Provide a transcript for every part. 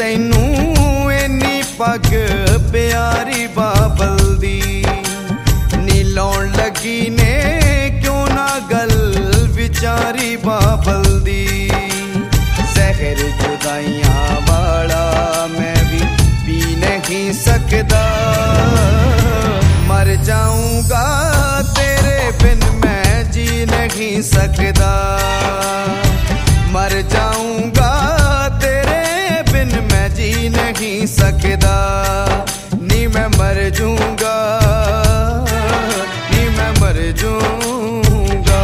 तैनू इन्नी पग प्यारी बाबल दी नी लौन लगी ने क्यों ना गल विचारी बाबल दी जहर जुदाइयां वाला मैं भी पी नहीं सकदा मर जाऊंगा तेरे बिन मैं जी नहीं सकदा मर जाऊंगा तेरे बिन मैं जी नहीं सकदा नी मैं मर जूंगा नी मैं मर जूंगा।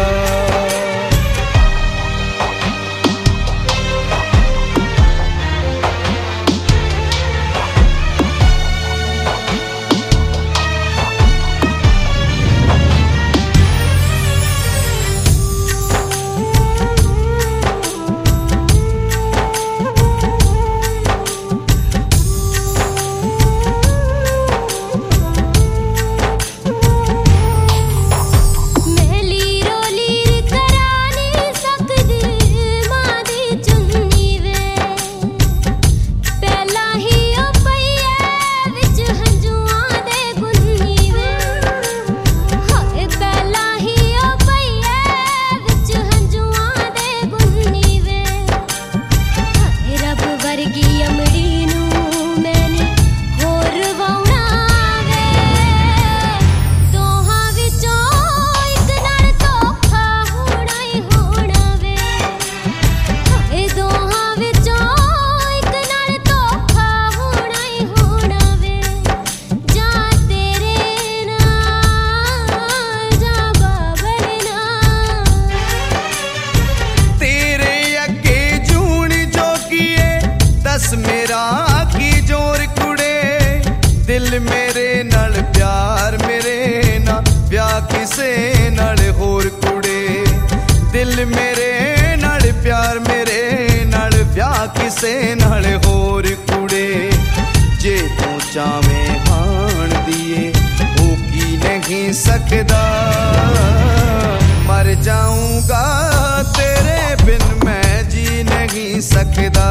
मेरा की जोर कुड़े दिल मेरे नाल प्यार मेरे ना ब्याह किसे नाल होर कुड़े दिल मेरे नाल प्यार मेरे नाल ब्याह किसे नाल होर कुड़े जे तू चावें हाण दिए ओ की नहीं सकदा मर जाऊंगा तेरे बिन मैं जी नहीं सकदा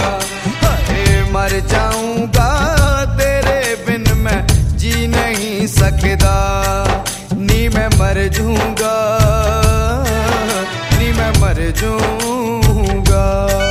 मर जाऊंगा तेरे बिन मैं जी नहीं सकदा नी मैं मर जूंगा नी मैं मर जूंगा।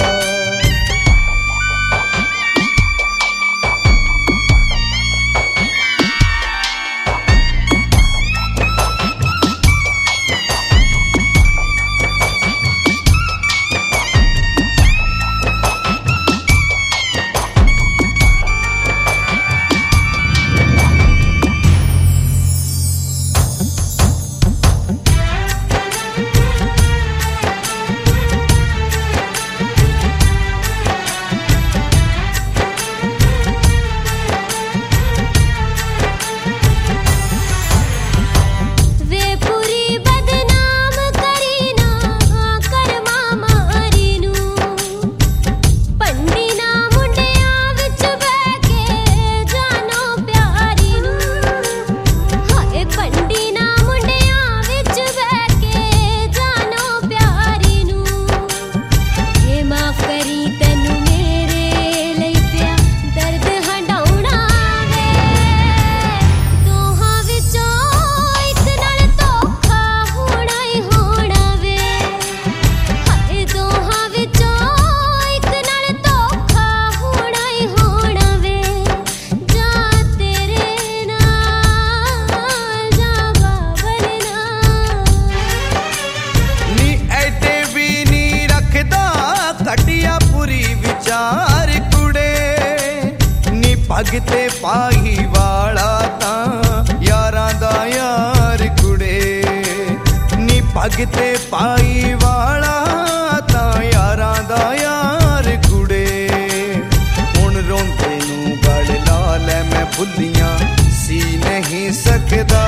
भगते पाही वाला ता यारां दा यार कुड़े नी भगते पाई वाला ता यारां दा यार कुड़े हुण रोंदे नू गल ला लै मैं भुलियां सी नहीं सकदा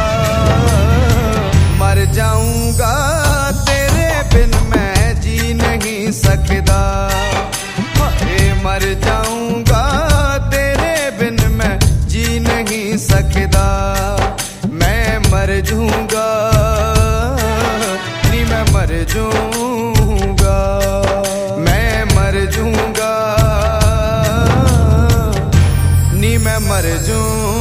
मर जाऊंगा तेरे बिन मैं जी नहीं सकदा मर जाऊंगा तेरे बिन मैं जी नहीं सकदा मैं मर जूंगा नी मैं मर जूंगा मैं मर जूंगा। मर जूं